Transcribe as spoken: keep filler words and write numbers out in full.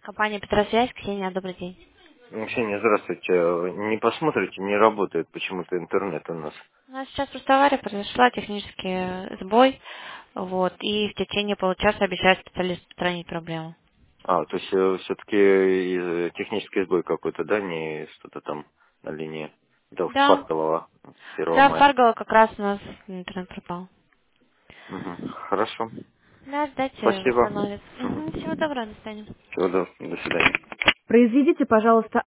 Компания Петросвязь, Ксения, добрый день. Ну, Ксения, здравствуйте. Не посмотрите, не работает почему-то интернет у нас. У нас сейчас просто авария произошла, технический э, сбой, вот, и в течение получаса обещают специалист устранить проблему. А, то есть все-таки технический сбой какой-то, да, не что-то там на линии до Да, Фаркова с первого да, в мая. Фарго как раз у нас интернет пропал. Мгм. Хорошо. Да, ждайте, Спасибо. восстановится. Мгм. Мгм, всего доброго, до свидания. Всего доброго. До свидания. Произведите, пожалуйста,